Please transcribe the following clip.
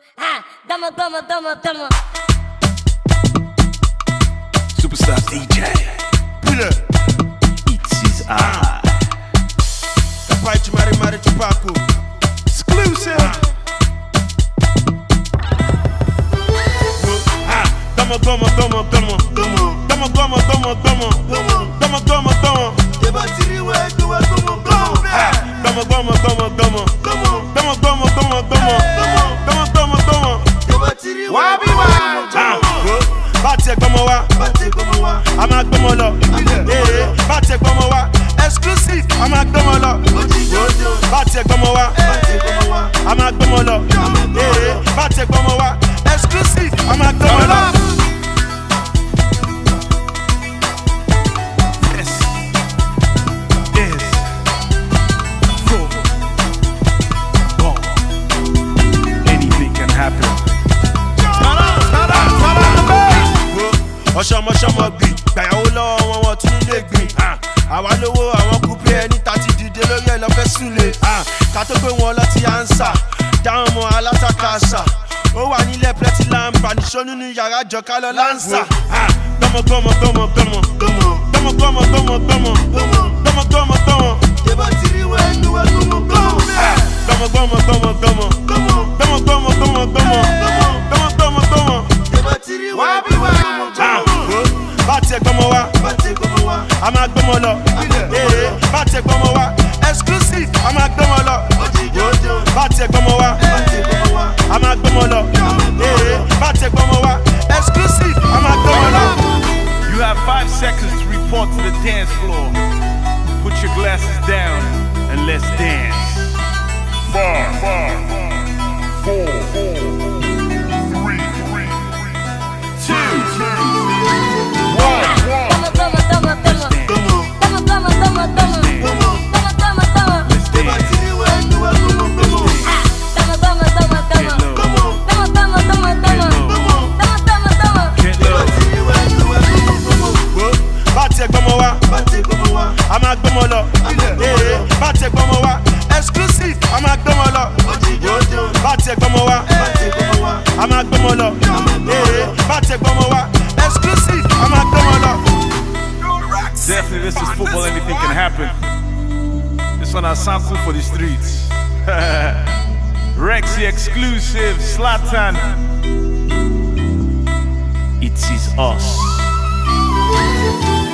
Dama. Superstar DJ. It is I. Pai de Mari de Paco. Exclusive. Dama. Debatiri we do we Dama. Debatiri we. Bati egbomo wa, ama gbomo lo. Bati egbomo wa, exclusive, ama gbomo lo. Bati egbomo wa, ama gbomo lo. Bati egbomo wa, exclusive, ama gbomo lo. Ọ̀ṣọ́mọṣọ́mọ gbìn, gbàyàwó lọ́wọ́ wọn tún lè gbìn. Àwa lówó àwọn kúpé ẹni tàti dìde lórí ẹ̀ lọ́fẹ́ súnlé. Ká tó gbé wọn lọ́tí ànsà, dáhùn mọ́ alátakàṣà. Ó wà nílẹ̀ plẹ́tì láǹbà, níṣó nínú yàrá jọ̀ká lọ láǹsà. Gbọ́mọ. Debatiri we do we Gbọ́mọ. Debatiri we do we Bati egbomo wa, ama gbomo lo. Bati egbomo wa, exclusive, ama gbomo lo. Bati egbomo wa, ama gbomo lo. Bati egbomo wa, exclusive, ama gbomo lo. You have 5 seconds to report to the dance floor. Put your glasses down and let's dance. 5, 4, 3, 2, ama gbomo lo. Bati egbomo wa, exclusive, ama gbomo lo. Bati egbomo wa, ama gbomo lo. Bati egbomo wa, exclusive, ama gbomo lo. Definitely, this is football, anything can happen. This one has sample for the streets. Rexy exclusive, Zlatan. It is us.